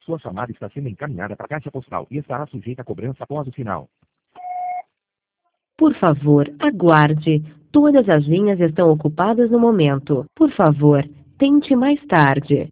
Sua chamada está sendo encaminhada para a caixa postal e estará sujeita a cobrança após o sinal. Por favor, aguarde. Todas as linhas estão ocupadas no momento. Por favor, tente mais tarde.